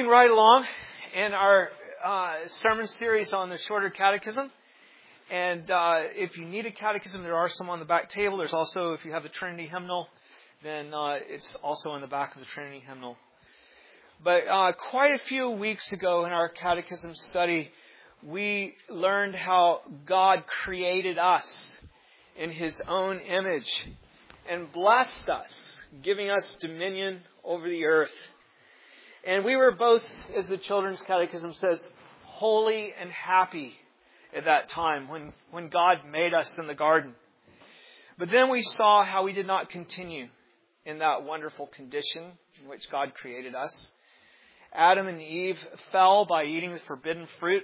moving right along in our sermon series on the Shorter Catechism. And if you need a catechism, there are some on the back table. There's also, if you have the Trinity hymnal, then it's also in the back of the Trinity hymnal. But quite a few weeks ago in our catechism study, we learned how God created us in His own image and blessed us, giving us dominion over the earth. And we were both, as the Children's Catechism says, holy and happy at that time when God made us in the garden. But then we saw how we did not continue in that wonderful condition in which God created us. Adam and Eve fell by eating the forbidden fruit,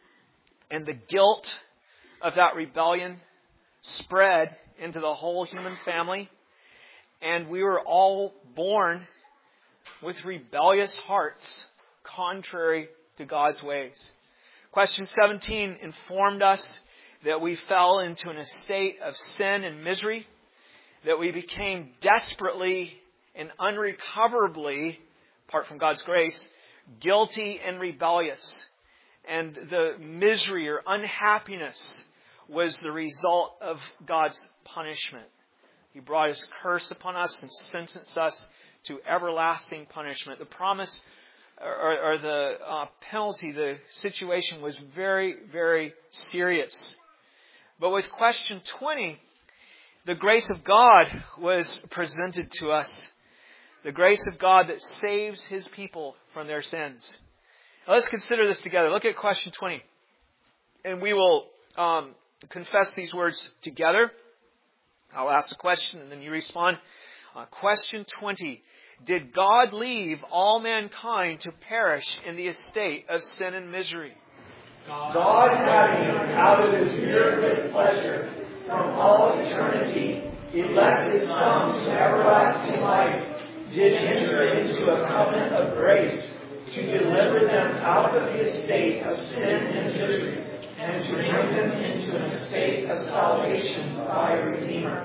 and the guilt of that rebellion spread into the whole human family, and we were all born with rebellious hearts, contrary to God's ways. Question 17 informed us that we fell into an estate of sin and misery, that we became desperately and unrecoverably, apart from God's grace, guilty and rebellious. And the misery or unhappiness was the result of God's punishment. He brought His curse upon us and sentenced us to everlasting punishment. The promise or the penalty, the situation was very, very serious. But with question 20, the grace of God was presented to us. The grace of God that saves His people from their sins. Now let's consider this together. Look at question 20. And we will confess these words together. I'll ask the question and then you respond. Question 20. Did God leave all mankind to perish in the estate of sin and misery? God, having, out of His mere good pleasure, from all eternity, elect His Son to everlasting life, did enter into a covenant of grace to deliver them out of the estate of sin and misery, and to bring them into an estate of salvation by a Redeemer.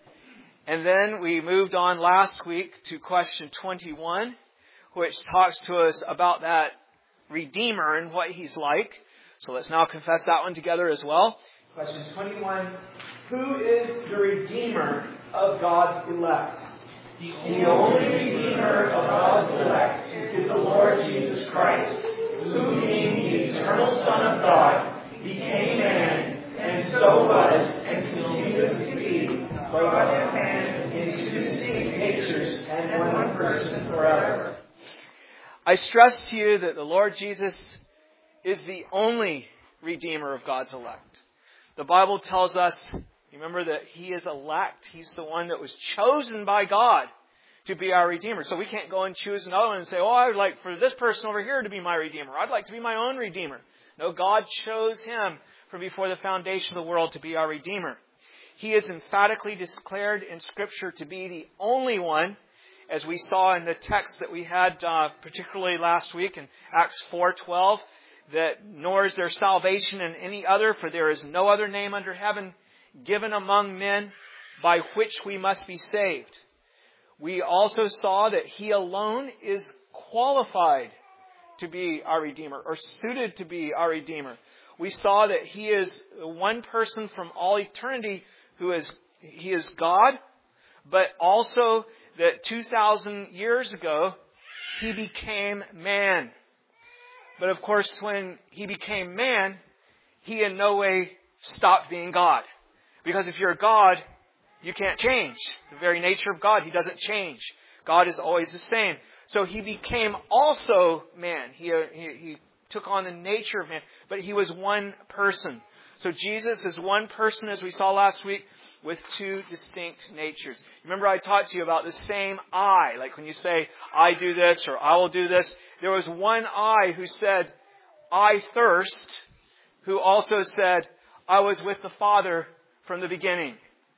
And then we moved on last week to question 21, which talks to us about that Redeemer and what He's like. So let's now confess that one together as well. Question 21, who is the Redeemer of God's elect? The only Redeemer of God's elect is the Lord Jesus Christ, who being the eternal Son of God, became man, and so was, and continues to be, God and man in two distinct natures and one person forever. I stress to you that the Lord Jesus is the only Redeemer of God's elect. The Bible tells us, remember, that He is elect. He's the one that was chosen by God to be our Redeemer. So we can't go and choose another one and say, I would like for this person over here to be my Redeemer. I'd like to be my own Redeemer. No, God chose him from before the foundation of the world to be our Redeemer. He is emphatically declared in Scripture to be the only one, as we saw in the text that we had particularly last week in Acts 4:12, that nor is there salvation in any other, for there is no other name under heaven given among men by which we must be saved. We also saw that He alone is qualified to be our Redeemer, or suited to be our Redeemer. We saw that He is one person from all eternity He is God, but also that 2,000 years ago, He became man. But of course, when He became man, He in no way stopped being God. Because if you're God, you can't change. The very nature of God, He doesn't change. God is always the same. So He became also man. He took on the nature of man, but He was one person. So Jesus is one person, as we saw last week, with two distinct natures. Remember I taught to you about the same I. Like when you say, I do this or I will do this. There was one I who said, I thirst, who also said, I was with the Father from the beginning.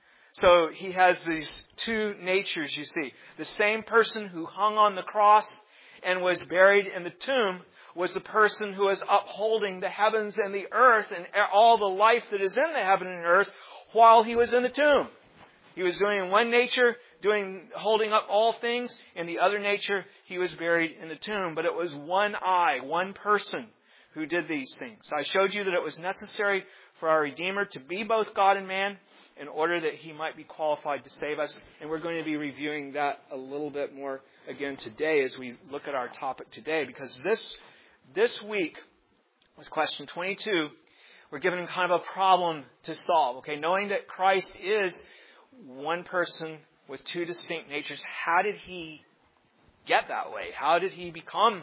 So He has these two natures, you see. The same person who hung on the cross and was buried in the tomb was the person who was upholding the heavens and the earth and all the life that is in the heaven and earth while He was in the tomb. He was doing in one nature, holding up all things. In the other nature, he was buried in the tomb. But it was one person who did these things. I showed you that it was necessary for our Redeemer to be both God and man in order that he might be qualified to save us. And we're going to be reviewing that a little bit more again today as we look at our topic today. Because this week, with question 22, we're given kind of a problem to solve. Okay, knowing that Christ is one person with two distinct natures, how did he get that way? How did he become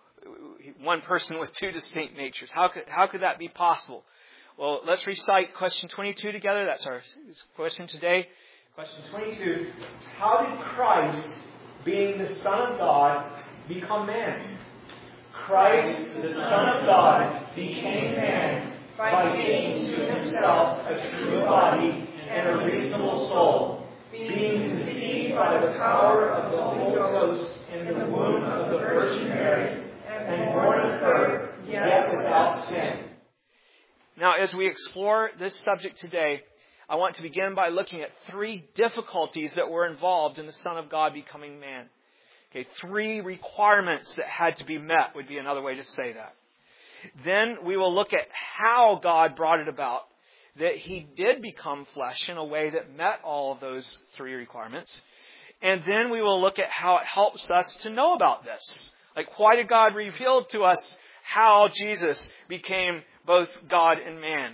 one person with two distinct natures? How could that be possible? Well, let's recite question 22 together. That's our question today. Question 22. How did Christ, being the Son of God, become man? Christ, the Son of God, became man by taking to himself a true body and a reasonable soul, being conceived by the power of the Holy Ghost in the womb of the Virgin Mary, and born of her, yet without sin. Now, as we explore this subject today, I want to begin by looking at three difficulties that were involved in the Son of God becoming man. Okay, three requirements that had to be met would be another way to say that. Then we will look at how God brought it about that he did become flesh in a way that met all of those three requirements. And then we will look at how it helps us to know about this. Like, why did God reveal to us how Jesus became both God and man?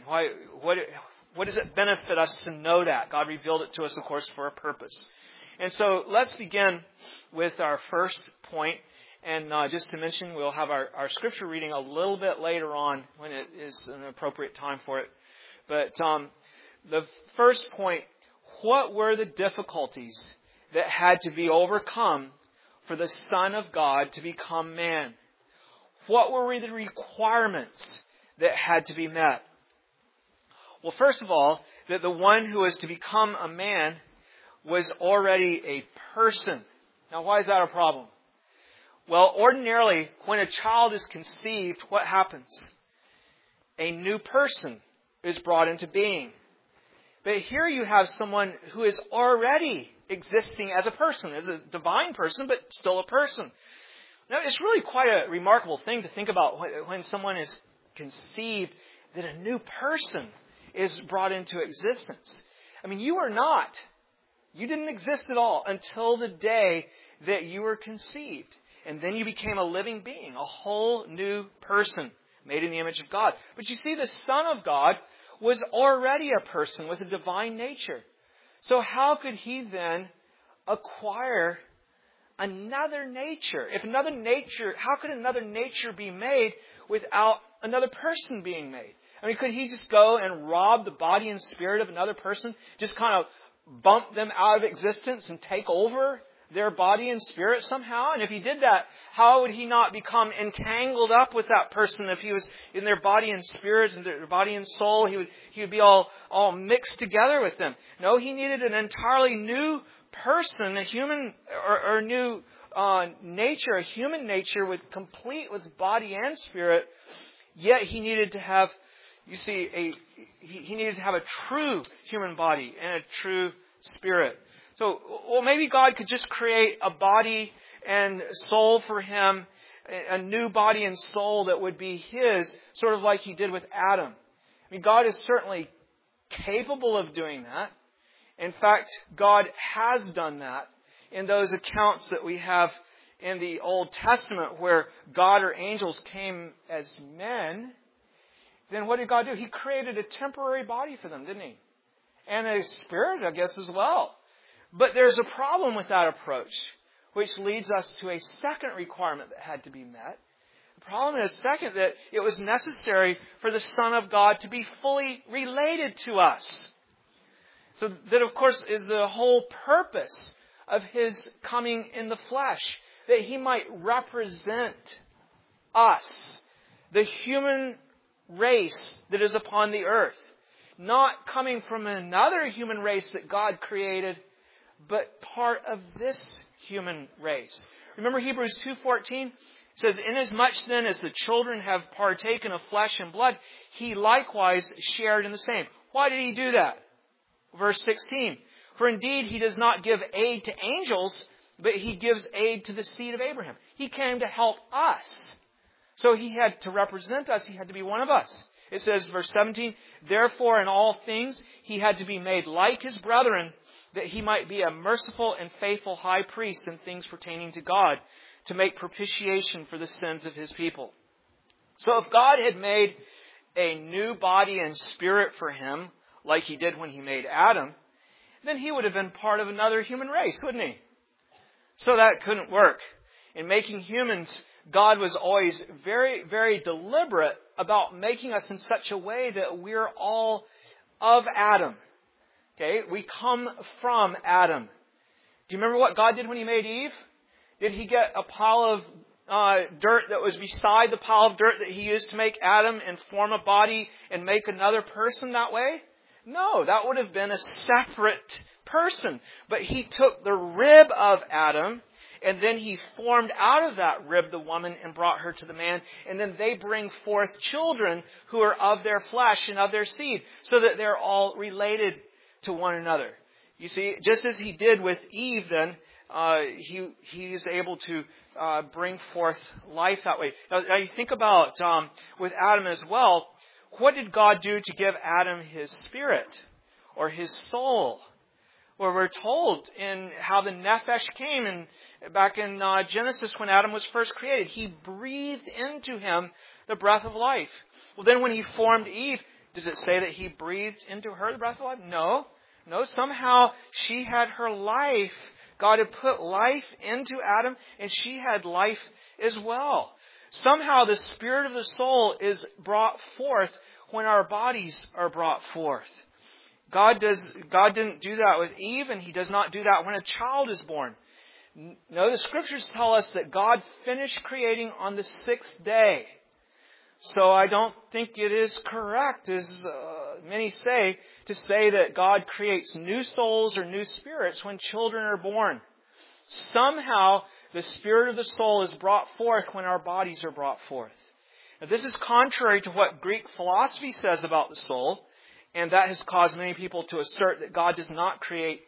What does it benefit us to know that? God revealed it to us, of course, for a purpose. And so let's begin with our first point. And just to mention, we'll have our scripture reading a little bit later on when it is an appropriate time for it. But the first point, what were the difficulties that had to be overcome for the Son of God to become man? What were the requirements that had to be met? Well, first of all, that the one who was to become a man was already a person. Now, why is that a problem? Well, ordinarily, when a child is conceived, what happens? A new person is brought into being. But here you have someone who is already existing as a person, as a divine person, but still a person. Now, it's really quite a remarkable thing to think about when someone is conceived, that a new person is brought into existence. I mean, you didn't exist at all until the day that you were conceived. And then you became a living being, a whole new person made in the image of God. But you see, the Son of God was already a person with a divine nature. So how could he then acquire another nature? How could another nature be made without another person being made? I mean, could he just go and rob the body and spirit of another person? Just kind of bump them out of existence and take over their body and spirit somehow? And if he did that, how would he not become entangled up with that person if he was in their body and spirit and their body and soul? He would be all mixed together with them. No, he needed an entirely new person, a human or new nature, a human nature complete with body and spirit. Yet he needed to have, he needed to have a true human body and a true spirit. So, well, maybe God could just create a body and soul for him, a new body and soul that would be his, sort of like he did with Adam. I mean, God is certainly capable of doing that. In fact, God has done that in those accounts that we have in the Old Testament where God or angels came as men. Then what did God do? He created a temporary body for them, didn't he? And a spirit, I guess, as well. But there's a problem with that approach, which leads us to a second requirement that had to be met. The problem is, second, that it was necessary for the Son of God to be fully related to us. So that, of course, is the whole purpose of his coming in the flesh, that he might represent us, the human race that is upon the earth, not coming from another human race that God created, but part of this human race. Remember Hebrews 2:14? It says, "Inasmuch then as the children have partaken of flesh and blood, he likewise shared in the same." Why did he do that? Verse 16. For indeed, he does not give aid to angels, but he gives aid to the seed of Abraham. He came to help us. So he had to represent us. He had to be one of us. It says, verse 17, therefore in all things he had to be made like his brethren, that he might be a merciful and faithful high priest in things pertaining to God, to make propitiation for the sins of his people. So if God had made a new body and spirit for him, like he did when he made Adam, then he would have been part of another human race, wouldn't he? So that couldn't work. In making humans, God was always very, very deliberate about making us in such a way that we're all of Adam. Okay, we come from Adam. Do you remember what God did when he made Eve? Did he get a pile of dirt that was beside the pile of dirt that he used to make Adam and form a body and make another person that way? No, that would have been a separate person. But he took the rib of Adam, and then he formed out of that rib the woman and brought her to the man. And then they bring forth children who are of their flesh and of their seed, so that they're all related to one another. You see, just as he did with Eve then, he is able to bring forth life that way. Now you think about with Adam as well. What did God do to give Adam his spirit or his soul? Well, we're told in how the nephesh came back in Genesis when Adam was first created. He breathed into him the breath of life. Well, then when he formed Eve, does it say that he breathed into her the breath of life? No. Somehow she had her life. God had put life into Adam, and she had life as well. Somehow the spirit of the soul is brought forth when our bodies are brought forth. God didn't do that with Eve, and he does not do that when a child is born. No, the scriptures tell us that God finished creating on the sixth day. So I don't think it is correct, as many say, to say that God creates new souls or new spirits when children are born. Somehow the spirit of the soul is brought forth when our bodies are brought forth. Now, this is contrary to what Greek philosophy says about the soul, and that has caused many people to assert that God does not create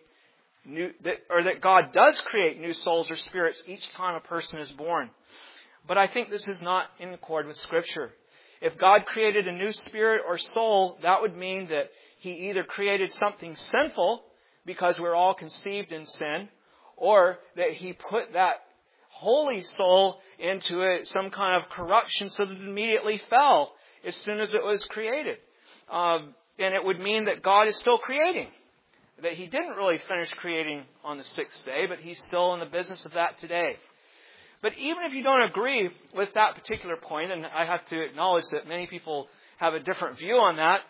that God does create new souls or spirits each time a person is born. But I think this is not in accord with Scripture. If God created a new spirit or soul, that would mean that he either created something sinful, because we're all conceived in sin, or that he put that holy soul into some kind of corruption so that it immediately fell as soon as it was created. And it would mean that God is still creating. That he didn't really finish creating on the sixth day, but he's still in the business of that today. But even if you don't agree with that particular point, and I have to acknowledge that many people have a different view on that,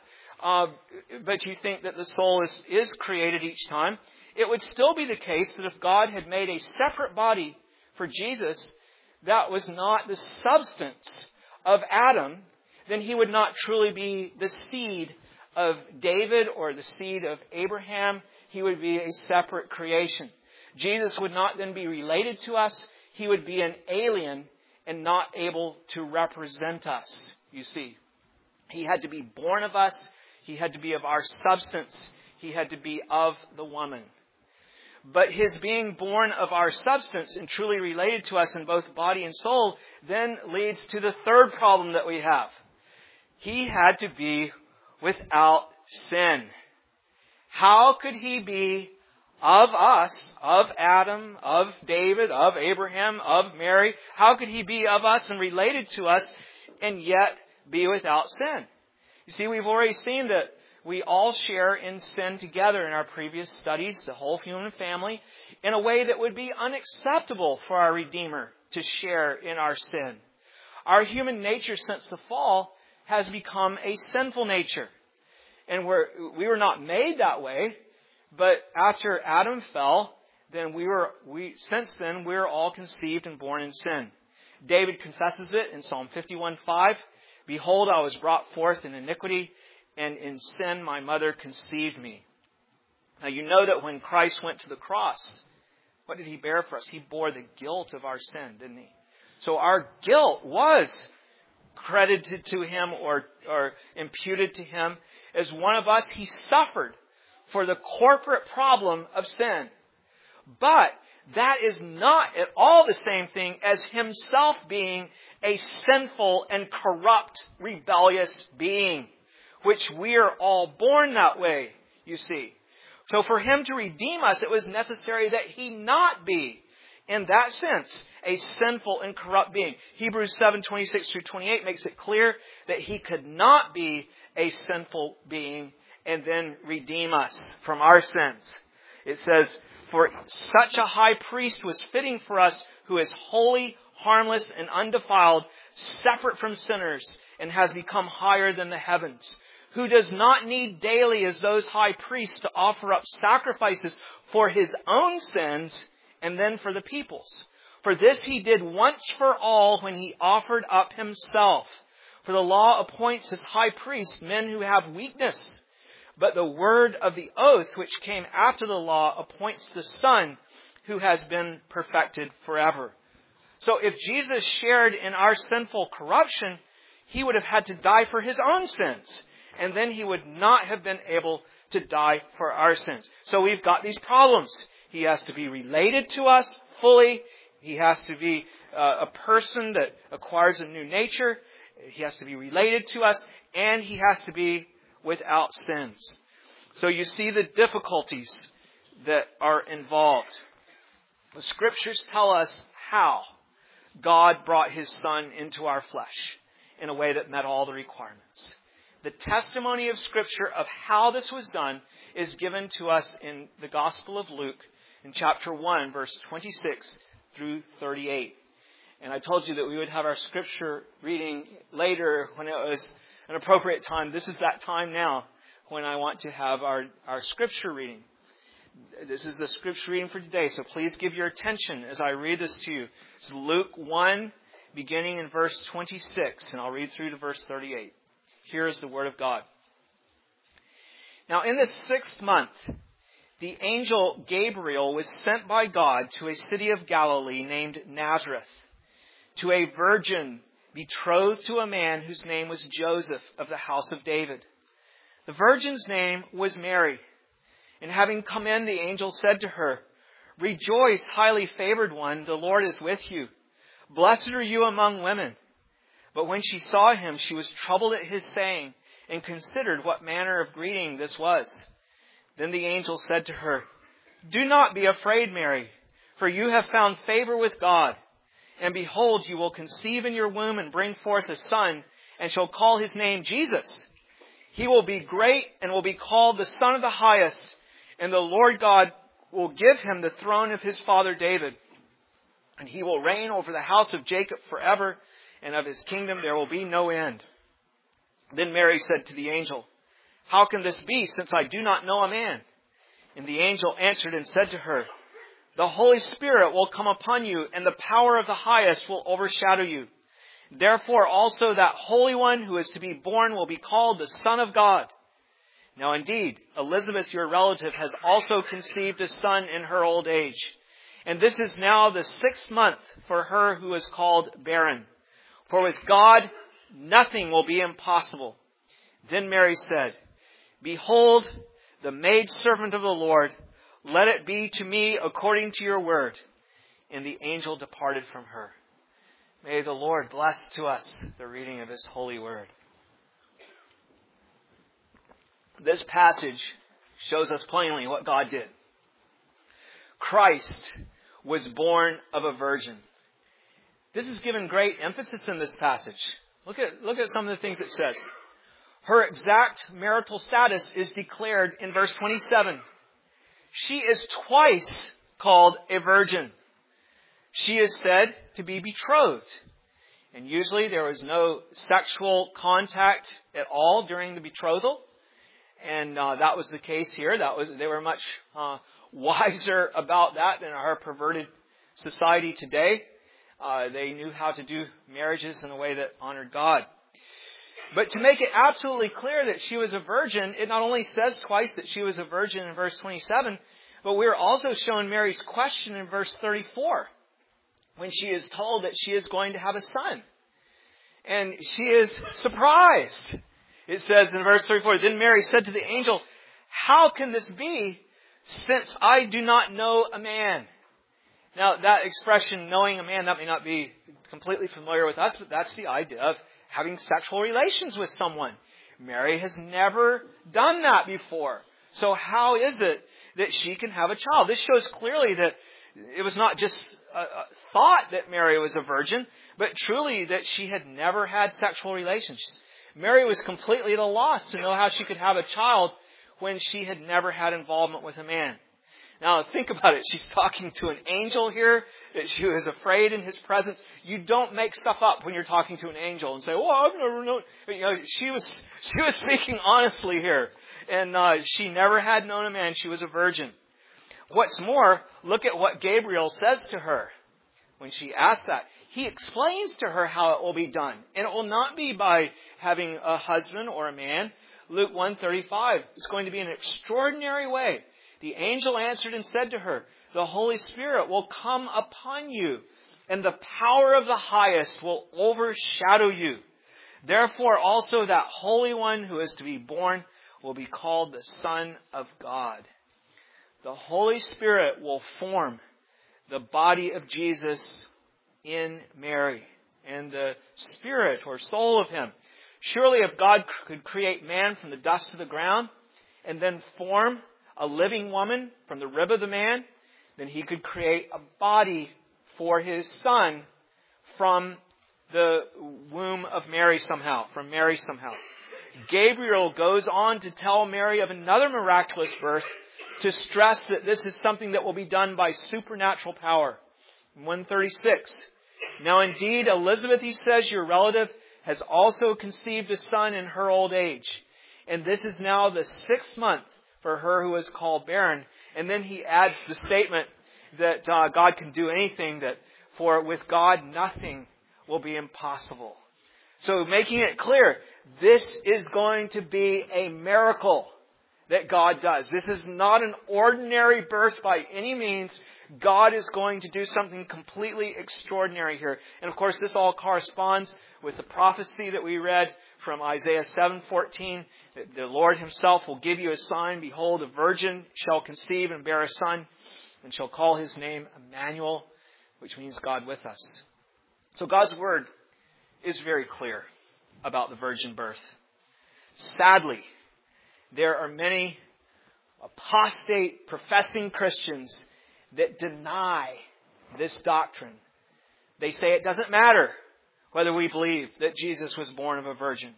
but you think that the soul is created each time, it would still be the case that if God had made a separate body for Jesus that was not the substance of Adam, then he would not truly be the seed of David or the seed of Abraham. He would be a separate creation. Jesus would not then be related to us. He would be an alien and not able to represent us, you see. He had to be born of us. He had to be of our substance. He had to be of the woman. But his being born of our substance and truly related to us in both body and soul then leads to the third problem that we have. He had to be without sin. How could he be of us, of Adam, of David, of Abraham, of Mary? How could he be of us and related to us and yet be without sin? You see, we've already seen that we all share in sin together in our previous studies, the whole human family, in a way that would be unacceptable for our Redeemer to share in our sin. Our human nature since the fall has become a sinful nature. And we were not made that way, but after Adam fell, then since then we're all conceived and born in sin. David confesses it in Psalm 51:5. Behold, I was brought forth in iniquity, and in sin my mother conceived me. Now you know that when Christ went to the cross, what did he bear for us? He bore the guilt of our sin, didn't he? So our guilt was credited to him or imputed to him. As one of us, he suffered for the corporate problem of sin. But that is not at all the same thing as himself being a sinful and corrupt, rebellious being, which we are all born that way, you see. So for him to redeem us, it was necessary that he not be, in that sense, a sinful and corrupt being. Hebrews 7:26-28 makes it clear that he could not be a sinful being and then redeem us from our sins. It says, for such a high priest was fitting for us, who is holy, harmless, and undefiled, separate from sinners, and has become higher than the heavens, who does not need daily as those high priests to offer up sacrifices for his own sins and then for the people's. For this he did once for all when he offered up himself. For the law appoints as high priests men who have weakness. But the word of the oath, which came after the law, appoints the Son who has been perfected forever. So if Jesus shared in our sinful corruption, he would have had to die for his own sins. And then he would not have been able to die for our sins. So we've got these problems. He has to be related to us fully. He has to be a person that acquires a new nature. He has to be related to us. And he has to be without sins. So you see the difficulties that are involved. The Scriptures tell us how God brought his Son into our flesh in a way that met all the requirements. The testimony of Scripture of how this was done is given to us in the Gospel of Luke in chapter 1, verse 26 through 38. And I told you that we would have our Scripture reading later when it was an appropriate time. This is that time now when I want to have our Scripture reading. This is the Scripture reading for today, so please give your attention as I read this to you. It's Luke 1, beginning in verse 26, and I'll read through to verse 38. Here is the Word of God. Now in the 6th month, the angel Gabriel was sent by God to a city of Galilee named Nazareth, to a virgin betrothed to a man whose name was Joseph of the house of David. The virgin's name was Mary. And having come in, the angel said to her, "Rejoice, highly favored one, the Lord is with you. Blessed are you among women." But when she saw him, she was troubled at his saying, and considered what manner of greeting this was. Then the angel said to her, "Do not be afraid, Mary, for you have found favor with God. And behold, you will conceive in your womb and bring forth a son, and shall call his name Jesus. He will be great and will be called the Son of the Highest, and the Lord God will give him the throne of his father David. And he will reign over the house of Jacob forever, and of his kingdom there will be no end." Then Mary said to the angel, "How can this be, since I do not know a man?" And the angel answered and said to her, "The Holy Spirit will come upon you, and the power of the Highest will overshadow you. Therefore also that Holy One who is to be born will be called the Son of God. Now indeed, Elizabeth, your relative, has also conceived a son in her old age. And this is now the 6th month for her who is called barren. For with God, nothing will be impossible." Then Mary said, "Behold, the maidservant of the Lord, let it be to me according to your word." And the angel departed from her. May the Lord bless to us the reading of his holy word. This passage shows us plainly what God did. Christ was born of a virgin. This is given great emphasis in this passage. Look at some of the things it says. Her exact marital status is declared in verse 27. She is twice called a virgin. She is said to be betrothed. And usually there was no sexual contact at all during the betrothal. And that was the case here. They were much wiser about that than our perverted society today. They knew how to do marriages in a way that honored God. But to make it absolutely clear that she was a virgin, it not only says twice that she was a virgin in verse 27, but we're also shown Mary's question in verse 34, when she is told that she is going to have a son. And she is surprised. It says in verse 34, "Then Mary said to the angel, how can this be since I do not know a man? Now, that expression, knowing a man, that may not be completely familiar with us, but that's the idea of having sexual relations with someone. Mary has never done that before. So how is it that she can have a child? This shows clearly that it was not just a thought that Mary was a virgin, but truly that she had never had sexual relations. Mary was completely at a loss to know how she could have a child when she had never had involvement with a man. Now, think about it. She's talking to an angel here, that she was afraid in his presence. You don't make stuff up when you're talking to an angel and say, "Oh, I've never known." She was speaking honestly here. And she never had known a man. She was a virgin. What's more, look at what Gabriel says to her when she asks that. He explains to her how it will be done. And it will not be by having a husband or a man. Luke 1:35, it's going to be in an extraordinary way. The angel answered and said to her, "The Holy Spirit will come upon you, and the power of the highest will overshadow you. Therefore also that Holy One who is to be born will be called the Son of God." The Holy Spirit will form the body of Jesus in Mary, and the spirit or soul of Him. Surely if God could create man from the dust of the ground and then form a living woman from the rib of the man, then He could create a body for His Son from the womb of Mary somehow, from Mary somehow. Gabriel goes on to tell Mary of another miraculous birth to stress that this is something that will be done by supernatural power. 136. Now indeed, Elizabeth, he says, your relative, has also conceived a son in her old age. And this is now the 6th month for her who is called barren. And then he adds the statement that God can do anything, that for with God nothing will be impossible. So making it clear, this is going to be a miracle that God does. This is not an ordinary birth by any means. God is going to do something completely extraordinary here. And of course, this all corresponds with the prophecy that we read from Isaiah 7:14. That the Lord Himself will give you a sign. Behold, a virgin shall conceive and bear a son, and shall call His name Emmanuel, which means God with us. So God's Word is very clear about the virgin birth. Sadly, there are many apostate professing Christians that deny this doctrine. They say it doesn't matter whether we believe that Jesus was born of a virgin.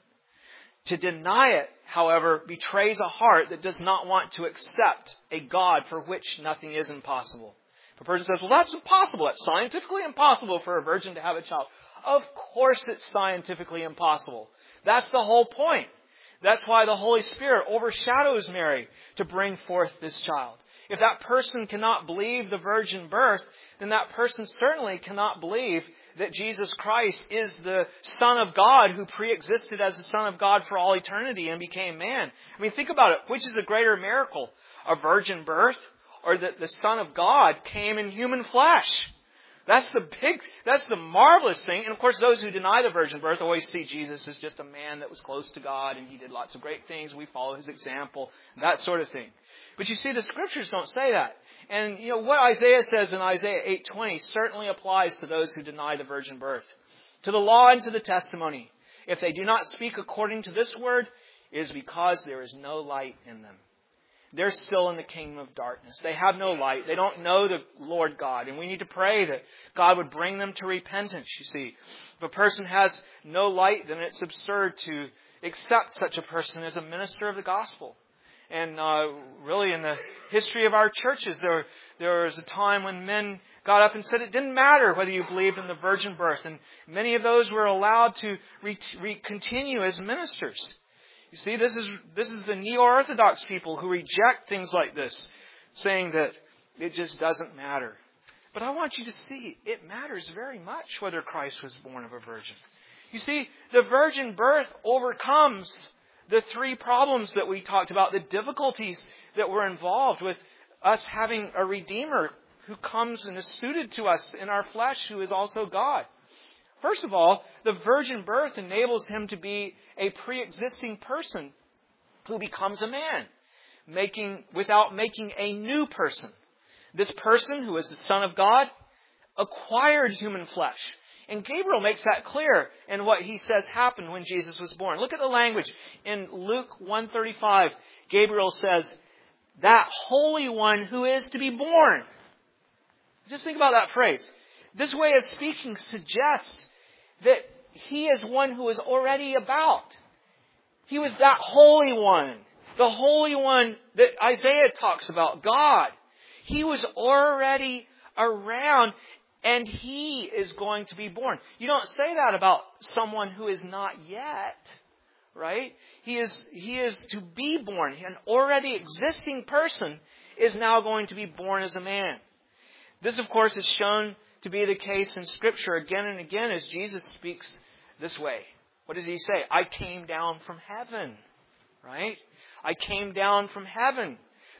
To deny it, however, betrays a heart that does not want to accept a God for which nothing is impossible. If a person says, well, that's impossible. That's scientifically impossible for a virgin to have a child. Of course it's scientifically impossible. That's the whole point. That's why the Holy Spirit overshadows Mary to bring forth this child. If that person cannot believe the virgin birth, then that person certainly cannot believe that Jesus Christ is the Son of God who pre-existed as the Son of God for all eternity and became man. I mean, think about it. Which is the greater miracle? A virgin birth, or that the Son of God came in human flesh? That's the marvelous thing. And of course, those who deny the virgin birth always see Jesus as just a man that was close to God and He did lots of great things. We follow His example, that sort of thing. But you see, the Scriptures don't say that. And what Isaiah says in Isaiah 8:20 certainly applies to those who deny the virgin birth. To the law and to the testimony. If they do not speak according to this word, it is because there is no light in them. They're still in the kingdom of darkness. They have no light. They don't know the Lord God. And we need to pray that God would bring them to repentance, you see. If a person has no light, then it's absurd to accept such a person as a minister of the gospel. And really in the history of our churches, there was a time when men got up and said it didn't matter whether you believed in the virgin birth. And many of those were allowed to continue as ministers. You see, this is the neo-Orthodox people who reject things like this, saying that it just doesn't matter. But I want you to see, it matters very much whether Christ was born of a virgin. You see, the virgin birth overcomes the 3 problems that we talked about, the difficulties that were involved with us having a Redeemer who comes and is suited to us in our flesh, who is also God. First of all, the virgin birth enables Him to be a pre-existing person who becomes a man. without making a new person. This person, who is the Son of God, acquired human flesh. And Gabriel makes that clear in what he says happened when Jesus was born. Look at the language. In Luke 1:35, Gabriel says, that Holy One who is to be born. Just think about that phrase. This way of speaking suggests that he is one who is already about. He was that Holy One. The Holy One that Isaiah talks about, God. He was already around, and he is going to be born. You don't say that about someone who is not yet, right? He is to be born. An already existing person is now going to be born as a man. This, of course, is shown to be the case in Scripture again and again as Jesus speaks this way. What does he say? I came down from heaven, right? I came down from heaven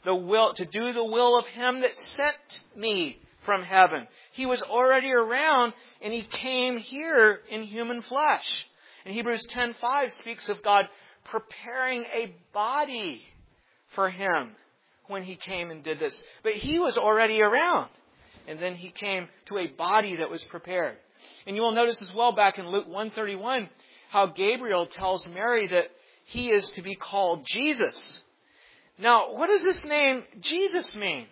to do the will of him that sent me from heaven. He was already around, and he came here in human flesh. And Hebrews 10:5 speaks of God preparing a body for him when he came and did this. But he was already around. And then he came to a body that was prepared. And you will notice as well back in Luke 1:31 how Gabriel tells Mary that he is to be called Jesus. Now, what does this name Jesus mean?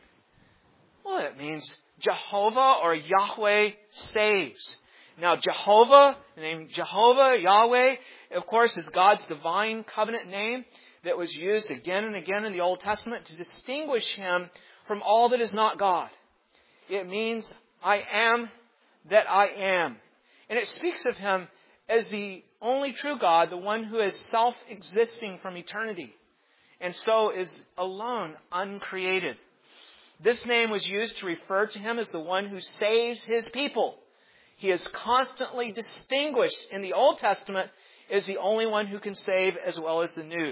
Well, it means Jehovah or Yahweh saves. Now, Jehovah, the name Jehovah, Yahweh, of course, is God's divine covenant name that was used again and again in the Old Testament to distinguish him from all that is not God. It means I am that I am. And it speaks of him as the only true God, the one who is self-existing from eternity, and so is alone uncreated. This name was used to refer to him as the one who saves his people. He is constantly distinguished in the Old Testament as the only one who can save as well as the New.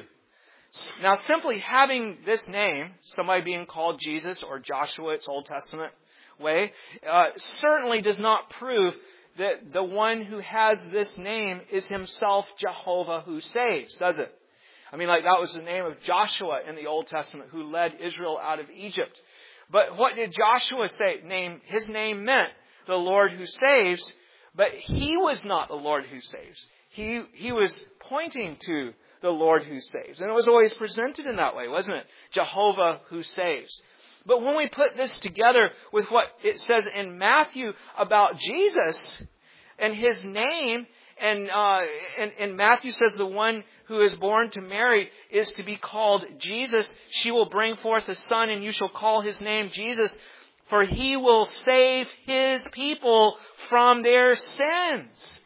Now, simply having this name, somebody being called Jesus or Joshua, it's Old Testament way, certainly does not prove that the one who has this name is himself Jehovah who saves, does it? I mean, like that was the name of Joshua in the Old Testament who led Israel out of Egypt. But what did Joshua say? His name meant the Lord who saves, but he was not the Lord who saves. He was pointing to the Lord who saves. And it was always presented in that way, wasn't it? Jehovah who saves. But when we put this together with what it says in Matthew about Jesus and his name, and Matthew says the one who is born to Mary is to be called Jesus. She will bring forth a son, and you shall call his name Jesus, for he will save his people from their sins.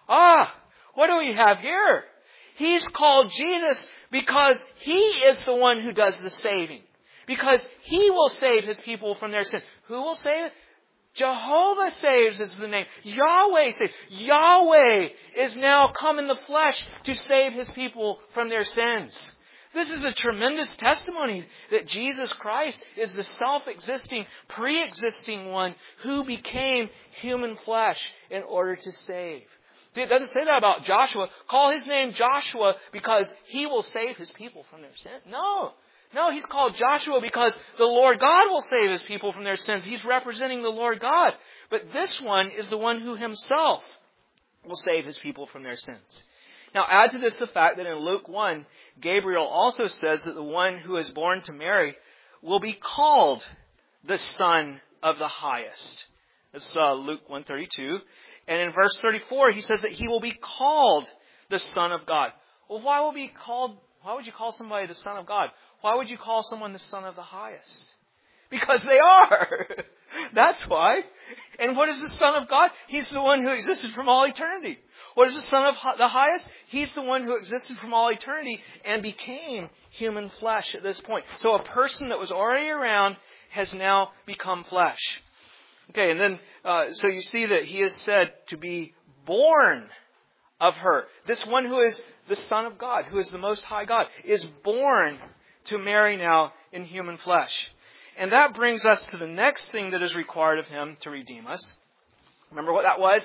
What do we have here? He's called Jesus because he is the one who does the saving. Because he will save his people from their sins. Who will save it? Jehovah saves is the name. Yahweh saves. Yahweh is now come in the flesh to save his people from their sins. This is a tremendous testimony that Jesus Christ is the self-existing, pre-existing one who became human flesh in order to save. See, it doesn't say that about Joshua. Call his name Joshua because he will save his people from their sins. No, he's called Joshua because the Lord God will save his people from their sins. He's representing the Lord God. But this one is the one who himself will save his people from their sins. Now add to this the fact that in Luke 1, Gabriel also says that the one who is born to Mary will be called the Son of the Highest. This is Luke 1:32. And in verse 34, he says that he will be called the Son of God. Well, why would you call somebody the Son of God? Why would you call someone the Son of the Highest? Because they are. That's why. And what is the Son of God? He's the one who existed from all eternity. What is the Son of the Highest? He's the one who existed from all eternity and became human flesh at this point. So a person that was already around has now become flesh. Okay, and then, so you see that he is said to be born of her. This one who is the Son of God, who is the Most High God, is born to Mary now in human flesh. And that brings us to the next thing that is required of him to redeem us. Remember what that was?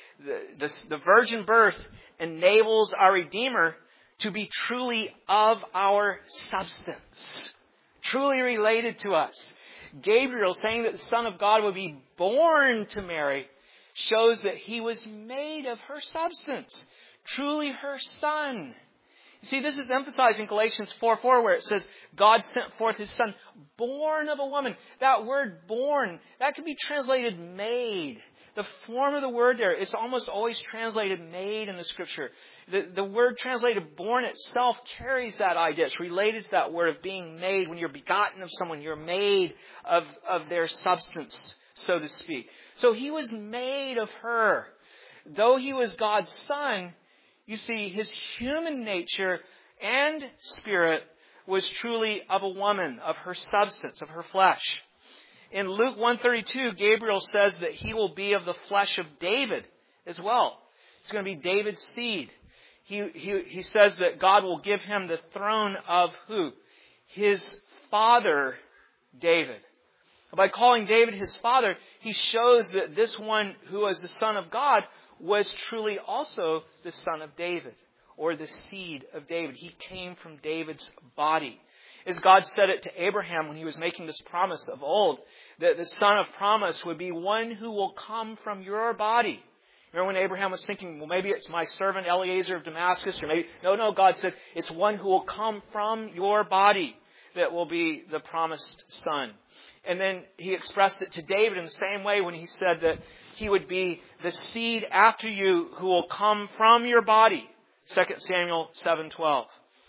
The virgin birth enables our Redeemer to be truly of our substance. truly related to us. Gabriel saying that the Son of God would be born to Mary shows that he was made of her substance, truly her Son. You see, this is emphasized in Galatians 4:4 where it says, God sent forth His Son, born of a woman. That word born, that can be translated made. The form of the word there, it's almost always translated made in the Scripture. The word translated born itself carries that idea. It's related to that word of being made. When you're begotten of someone, you're made of their substance, so to speak. So He was made of her. Though He was God's Son, you see, His human nature and spirit was truly of a woman, of her substance, of her flesh. In Luke 1:32, Gabriel says that He will be of the flesh of David as well. It's going to be David's seed. He says that God will give Him the throne of who? His father, David. By calling David His father, He shows that this one who was the Son of God was truly also the son of David, or the seed of David. He came from David's body. As God said it to Abraham when He was making this promise of old, that the son of promise would be one who will come from your body. Remember when Abraham was thinking, well, maybe it's my servant Eliezer of Damascus, or maybe, no, God said, it's one who will come from your body that will be the promised son. And then He expressed it to David in the same way when He said that he would be the seed after you who will come from your body. 2 Samuel 7:12.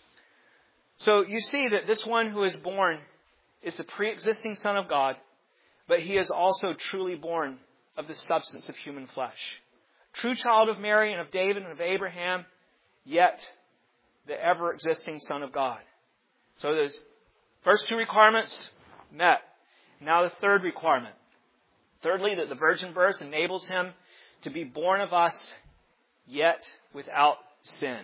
So you see that this one who is born is the pre-existing Son of God, but He is also truly born of the substance of human flesh. True child of Mary and of David and of Abraham, yet the ever-existing Son of God. So the first two requirements met. Now the third requirement. Thirdly, that the virgin birth enables Him to be born of us, yet without sin.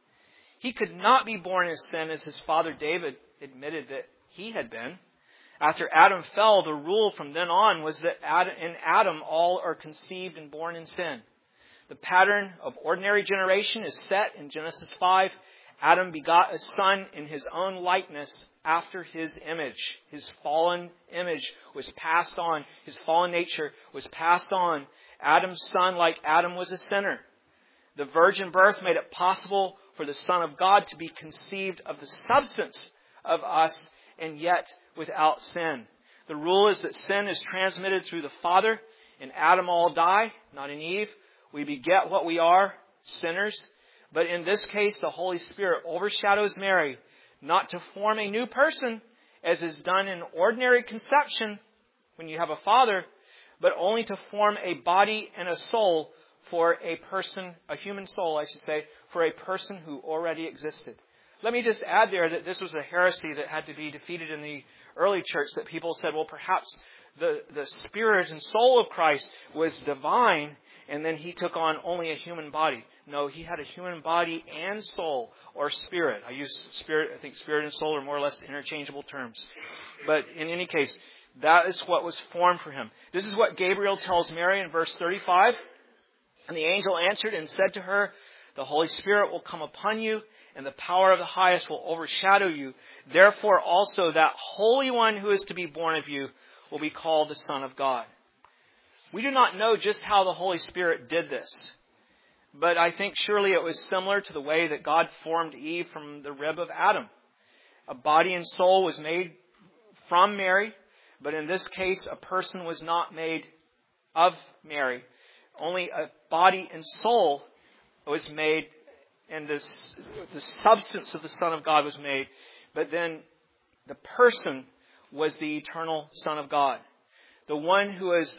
He could not be born in sin, as His father David admitted that he had been. After Adam fell, the rule from then on was that in Adam all are conceived and born in sin. The pattern of ordinary generation is set in Genesis 5. Adam begot a son in his own likeness after his image. His fallen image was passed on. His fallen nature was passed on. Adam's son, like Adam, was a sinner. The virgin birth made it possible for the Son of God to be conceived of the substance of us and yet without sin. The rule is that sin is transmitted through the Father. In Adam all die, not in Eve. We beget what we are, sinners. But in this case, the Holy Spirit overshadows Mary, not to form a new person, as is done in ordinary conception when you have a father, but only to form a body and a soul for a person, a human soul, I should say, for a person who already existed. Let me just add there that this was a heresy that had to be defeated in the early church, that people said, well, perhaps the spirit and soul of Christ was divine, and then He took on only a human body. No, He had a human body and soul, or spirit. I use spirit, I think spirit and soul are more or less interchangeable terms. But in any case, that is what was formed for Him. This is what Gabriel tells Mary in verse 35. And the angel answered and said to her, the Holy Spirit will come upon you, and the power of the highest will overshadow you. Therefore also that Holy One who is to be born of you will be called the Son of God. We do not know just how the Holy Spirit did this, but I think surely it was similar to the way that God formed Eve from the rib of Adam. A body and soul was made from Mary, but in this case a person was not made of Mary. Only a body and soul was made, and the substance of the Son of God was made. But then the person was the eternal Son of God. The one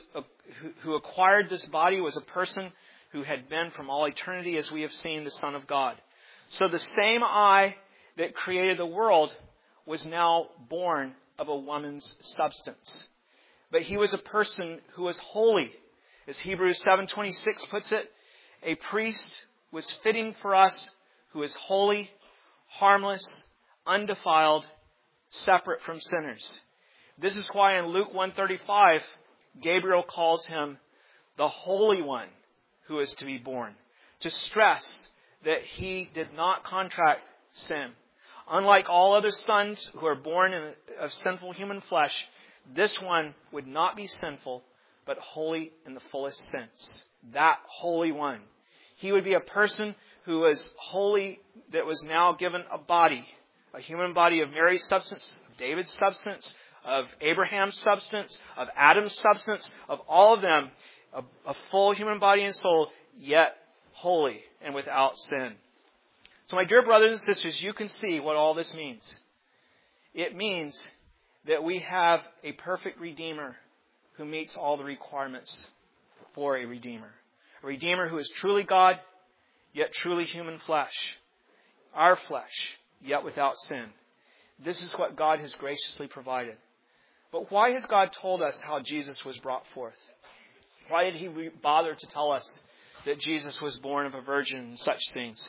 who acquired this body was a person who had been from all eternity, as we have seen, the Son of God. So the same eye that created the world was now born of a woman's substance. But He was a person who was holy. As Hebrews 7:26 puts it, a priest was fitting for us who is holy, harmless, undefiled, separate from sinners. This is why in Luke 1:35, Gabriel calls Him the Holy One who is to be born, to stress that He did not contract sin. Unlike all other sons who are born of sinful human flesh, this one would not be sinful, but holy in the fullest sense. That Holy One. He would be a person who was holy, that was now given a body, a human body of Mary's substance, of David's substance, of Abraham's substance, of Adam's substance, of all of them, a full human body and soul, yet holy and without sin. So my dear brothers and sisters, you can see what all this means. It means that we have a perfect Redeemer who meets all the requirements for a Redeemer. A Redeemer who is truly God, yet truly human flesh. Our flesh, yet without sin. This is what God has graciously provided. But why has God told us how Jesus was brought forth? Why did He bother to tell us that Jesus was born of a virgin and such things?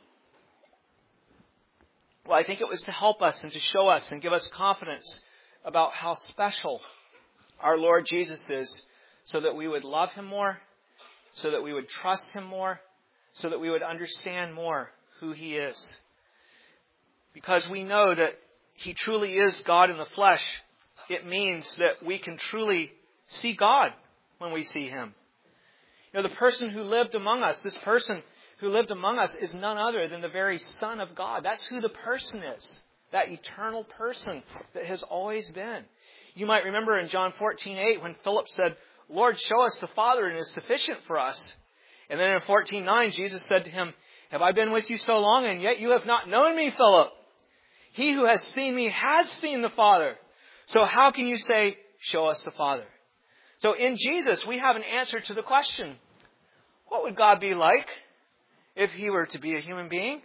Well, I think it was to help us and to show us and give us confidence about how special our Lord Jesus is, so that we would love Him more, so that we would trust Him more, so that we would understand more who He is. Because we know that He truly is God in the flesh, it means that we can truly see God when we see Him. You know, the person who lived among us, this person who lived among us is none other than the very Son of God. That's who the person is. That eternal person that has always been. You might remember in John 14:8 when Philip said, Lord, show us the Father and it is sufficient for us. And then in 14:9, Jesus said to him, have I been with you so long and yet you have not known me, Philip? He who has seen me has seen the Father. So how can you say, show us the Father? So in Jesus, we have an answer to the question, what would God be like if He were to be a human being?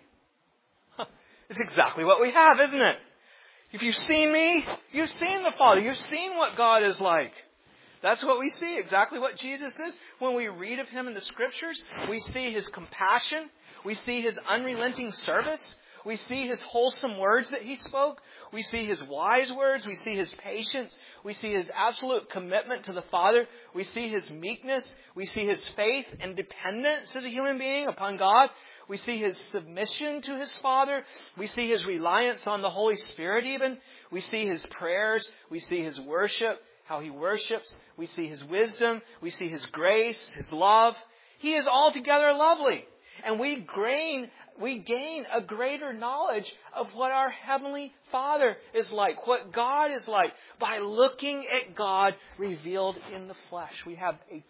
It's exactly what we have, isn't it? If you've seen me, you've seen the Father. You've seen what God is like. That's what we see, exactly what Jesus is. When we read of Him in the Scriptures, we see His compassion. We see His unrelenting service. We see His wholesome words that He spoke. We see His wise words. We see His patience. We see His absolute commitment to the Father. We see His meekness. We see His faith and dependence as a human being upon God. We see His submission to His Father. We see His reliance on the Holy Spirit even. We see His prayers. We see His worship, how He worships. We see His wisdom. We see His grace, His love. He is altogether lovely. And we gain a greater knowledge of what our Heavenly Father is like, what God is like, by looking at God revealed in the flesh. We have a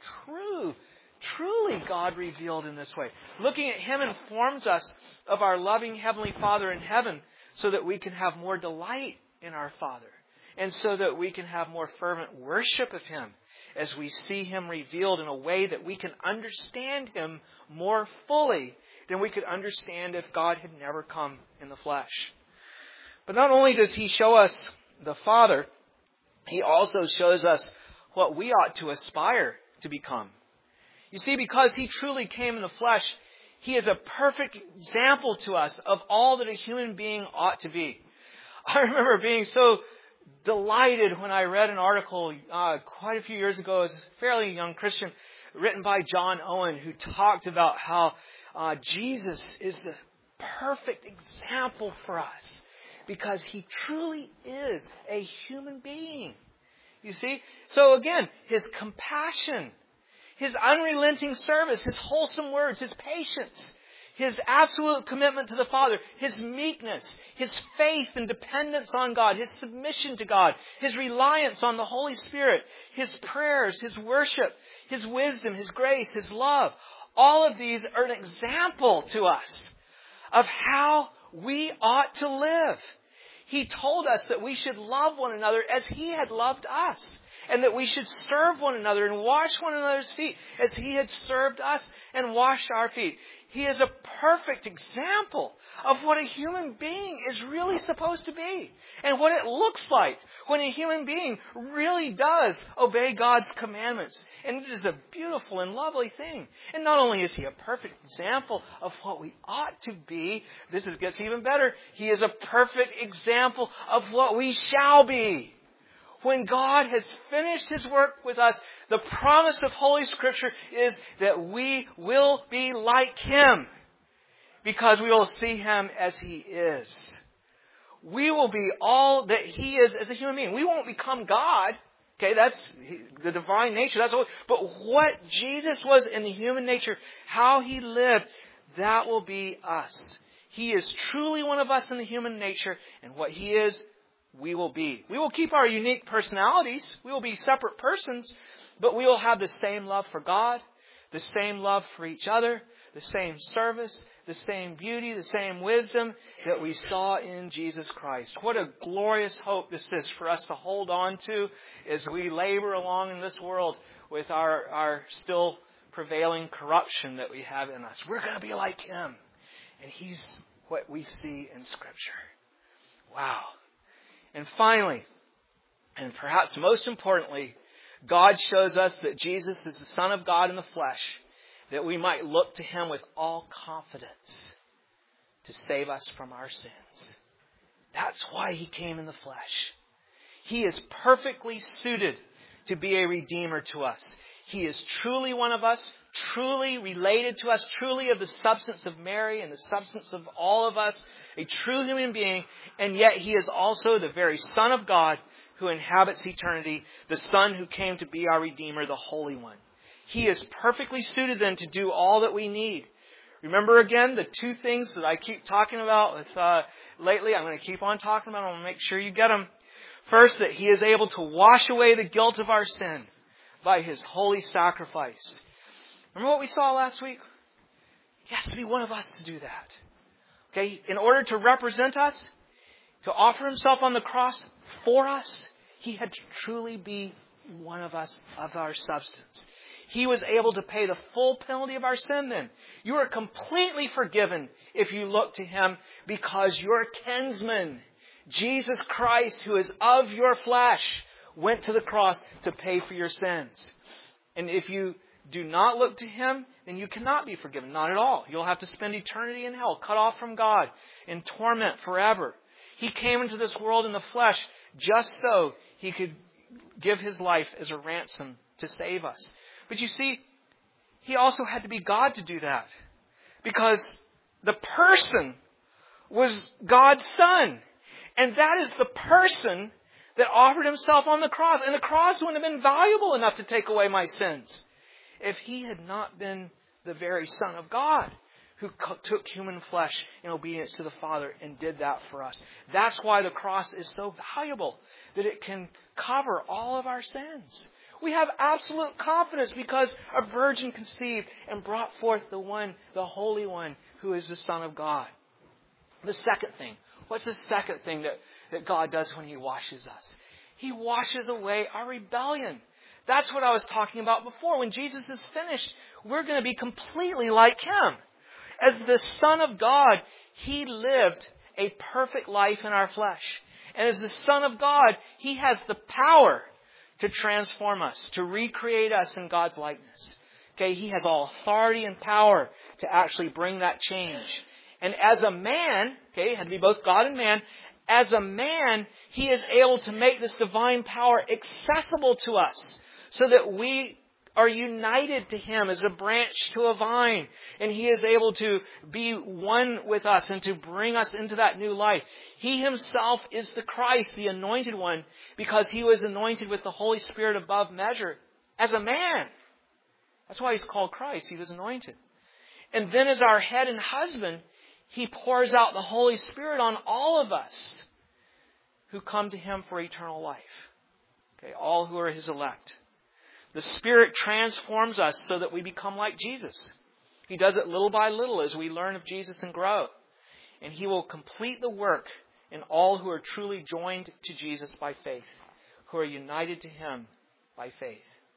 truly God revealed in this way. Looking at Him informs us of our loving Heavenly Father in heaven, so that we can have more delight in our Father, and so that we can have more fervent worship of Him as we see Him revealed in a way that we can understand Him more fully than we could understand if God had never come in the flesh. But not only does He show us the Father, He also shows us what we ought to aspire to become. You see, because He truly came in the flesh, He is a perfect example to us of all that a human being ought to be. I remember being so delighted when I read an article quite a few years ago as a fairly young Christian, written by John Owen, who talked about how Jesus is the perfect example for us because He truly is a human being. You see? So again, His compassion, His unrelenting service, His wholesome words, His patience, His absolute commitment to the Father, His meekness, His faith and dependence on God, His submission to God, His reliance on the Holy Spirit, His prayers, His worship, His wisdom, His grace, His love. All of these are an example to us of how we ought to live. He told us that we should love one another as He had loved us, and that we should serve one another and wash one another's feet as He had served us and washed our feet. He is a perfect example of what a human being is really supposed to be, and what it looks like when a human being really does obey God's commandments. And it is a beautiful and lovely thing. And not only is He a perfect example of what we ought to be, gets even better. He is a perfect example of what we shall be. When God has finished His work with us, the promise of Holy Scripture is that we will be like Him, because we will see Him as He is. we will be all that He is as a human being. We won't become God. Okay, that's the divine nature. That's all. But what Jesus was in the human nature, how He lived, that will be us. He is truly one of us in the human nature, and what He is, we will be. We will keep our unique personalities. We will be separate persons, but we will have the same love for God, the same love for each other, the same service, the same beauty, the same wisdom that we saw in Jesus Christ. What a glorious hope this is for us to hold on to as we labor along in this world with our still prevailing corruption that we have in us. We're going to be like Him. And He's what we see in Scripture. Wow. And finally, and perhaps most importantly, God shows us that Jesus is the Son of God in the flesh, that we might look to Him with all confidence to save us from our sins. That's why He came in the flesh. He is perfectly suited to be a Redeemer to us. He is truly one of us, truly related to us, truly of the substance of Mary and the substance of all of us, a true human being, and yet He is also the very Son of God who inhabits eternity, the Son who came to be our Redeemer, the Holy One. He is perfectly suited then to do all that we need. Remember again the two things that I keep talking about with, lately. I'm going to keep on talking about them. I'm going to make sure you get them. First, that He is able to wash away the guilt of our sin by His holy sacrifice. Remember what we saw last week? He has to be one of us to do that. Okay? In order to represent us, to offer Himself on the cross for us, He had to truly be one of us, of our substance. He was able to pay the full penalty of our sin then. You are completely forgiven if you look to Him because your kinsman, Jesus Christ, who is of your flesh, went to the cross to pay for your sins. And if you do not look to Him, then you cannot be forgiven. Not at all. You'll have to spend eternity in hell, cut off from God, in torment forever. He came into this world in the flesh just so He could give His life as a ransom to save us. But you see, He also had to be God to do that. Because the person was God's Son. And that is the person that offered Himself on the cross. And the cross wouldn't have been valuable enough to take away my sins if He had not been the very Son of God who took human flesh in obedience to the Father and did that for us. That's why the cross is so valuable, that it can cover all of our sins. We have absolute confidence because a virgin conceived and brought forth the One, the Holy One, who is the Son of God. The second thing. What's the second thing that God does when He washes us? He washes away our rebellion. That's what I was talking about before. When Jesus is finished, we're going to be completely like Him. As the Son of God, He lived a perfect life in our flesh. And as the Son of God, He has the power to transform us, to recreate us in God's likeness. Okay, He has all authority and power to actually bring that change. And as a man, okay, had to be both God and man, as a man, He is able to make this divine power accessible to us so that we are united to Him as a branch to a vine. And He is able to be one with us and to bring us into that new life. He Himself is the Christ, the Anointed One, because He was anointed with the Holy Spirit above measure as a man. That's why He's called Christ. He was anointed. And then as our head and husband, He pours out the Holy Spirit on all of us who come to Him for eternal life. Okay, all who are His elect. The Spirit transforms us so that we become like Jesus. He does it little by little as we learn of Jesus and grow. And He will complete the work in all who are truly joined to Jesus by faith, who are united to Him by faith.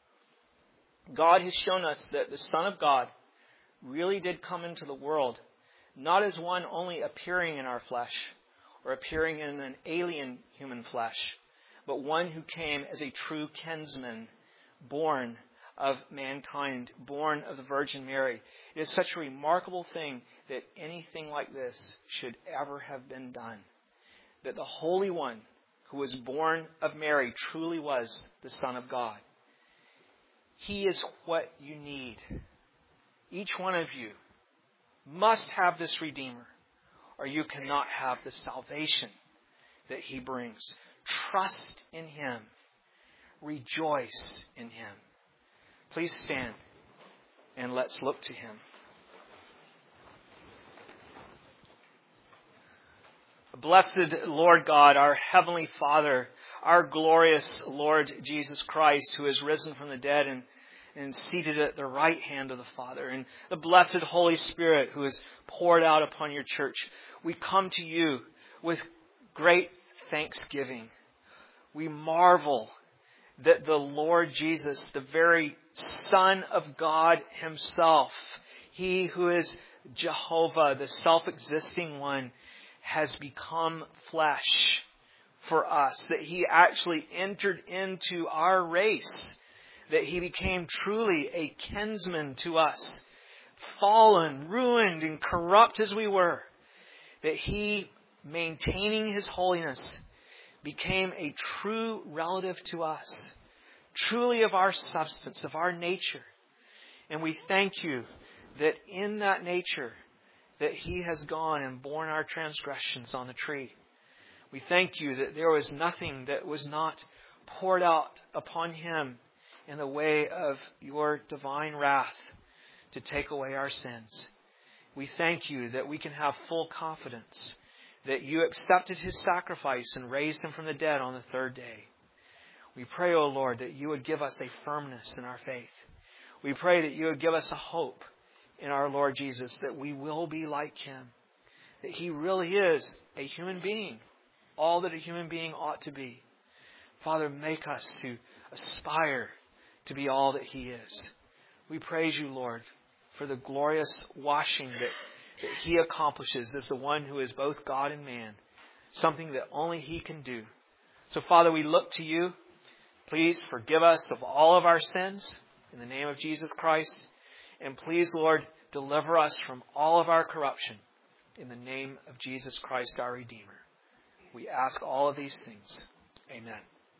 God has shown us that the Son of God really did come into the world, not as one only appearing in our flesh or appearing in an alien human flesh, but one who came as a true kinsman, born of mankind, born of the Virgin Mary. It is such a remarkable thing that anything like this should ever have been done. That the Holy One, who was born of Mary, truly was the Son of God. He is what you need. Each one of you must have this Redeemer, or you cannot have the salvation that He brings. Trust in Him. Rejoice in Him. Please stand and let's look to Him. Blessed Lord God, our Heavenly Father, our glorious Lord Jesus Christ, who is risen from the dead and seated at the right hand of the Father, and the blessed Holy Spirit, who is poured out upon your church, we come to you with great thanksgiving. We marvel that the Lord Jesus, the very Son of God Himself, He who is Jehovah, the self-existing one, has become flesh for us, that He actually entered into our race, that He became truly a kinsman to us, fallen, ruined, and corrupt as we were, that He, maintaining His holiness, became a true relative to us, truly of our substance, of our nature. And we thank you that in that nature, that He has gone and borne our transgressions on the tree. We thank you that there was nothing that was not poured out upon Him in the way of your divine wrath to take away our sins. We thank you that we can have full confidence that you accepted His sacrifice and raised Him from the dead on the third day. We pray, O Lord, that you would give us a firmness in our faith. We pray that you would give us a hope in our Lord Jesus, that we will be like Him, that He really is a human being, all that a human being ought to be. Father, make us to aspire to be all that He is. We praise you, Lord, for the glorious washing that He accomplishes as the one who is both God and man, something that only He can do. So, Father, we look to you. Please forgive us of all of our sins in the name of Jesus Christ. And please, Lord, deliver us from all of our corruption in the name of Jesus Christ, our Redeemer. We ask all of these things. Amen.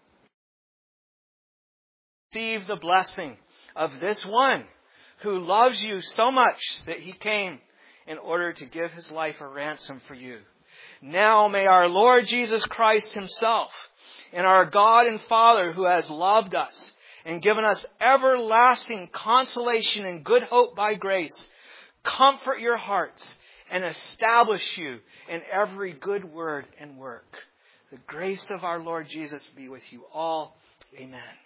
Receive the blessing of this one who loves you so much that He came in order to give His life a ransom for you. Now may our Lord Jesus Christ Himself and our God and Father, who has loved us and given us everlasting consolation and good hope by grace, comfort your hearts and establish you in every good word and work. The grace of our Lord Jesus be with you all. Amen.